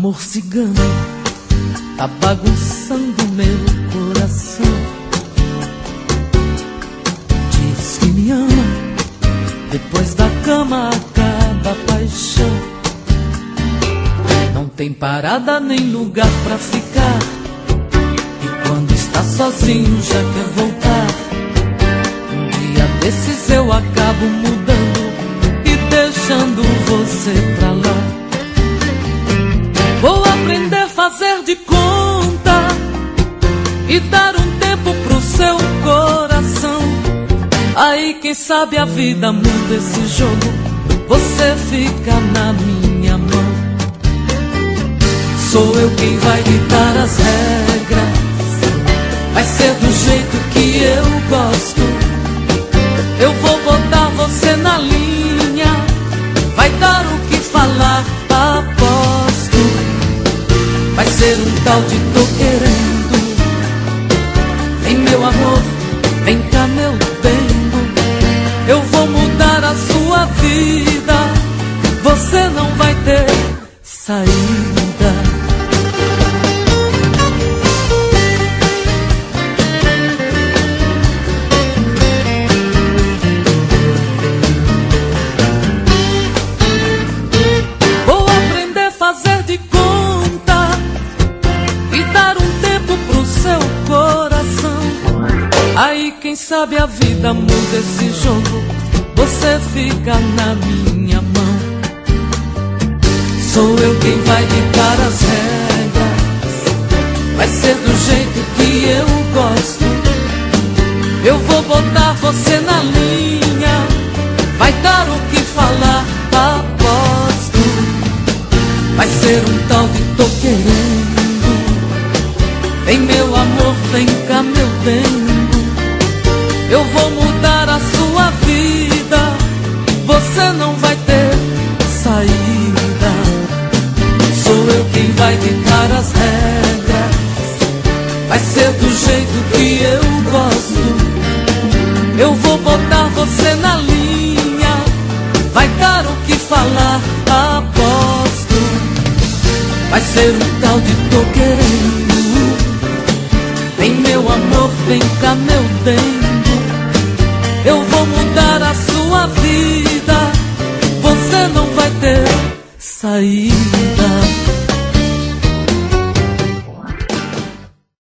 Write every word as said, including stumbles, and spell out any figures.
amor cigano tá bagunçando meu coração. Diz que me ama, depois da cama acaba a paixão. Não tem parada nem lugar pra ficar, e quando está sozinho já quer voltar. Um dia desses eu acabo mudando e deixando você pra lá. Vou aprender a fazer de conta e dar um tempo pro seu coração. Aí quem sabe a vida muda esse jogo, você fica na minha mão. Sou eu quem vai ditar as regras, vai ser do jeito que eu gosto. Eu vou botar você na linha, vai dar o que falar, aposto. Vai ser um tal de tô querendo. Vem meu amor, vem cá meu bem. Eu vou mudar a sua vida, você não vai ter saída. Vou aprender a fazer de conta e dar um tempo pro seu coração. Aí quem sabe a vida muda esse jogo, você fica na minha mão. Sou eu quem vai ditar as regras, vai ser do jeito que eu gosto. Eu vou botar você na linha, vai dar o que falar, aposto. Vai ser um tal de tô querendo. Vem meu amor, vem cá meu bem. Eu vou mudar a sua vida, você não vai ter saída. Sou eu quem vai ditar as regras, vai ser do jeito que eu gosto. Eu vou botar você na linha, vai dar o que falar, aposto. Vai ser um tal de tô querendo. Vem meu amor, vem cá meu bem. Eu vou mudar a sua vida, você não vai ter saída.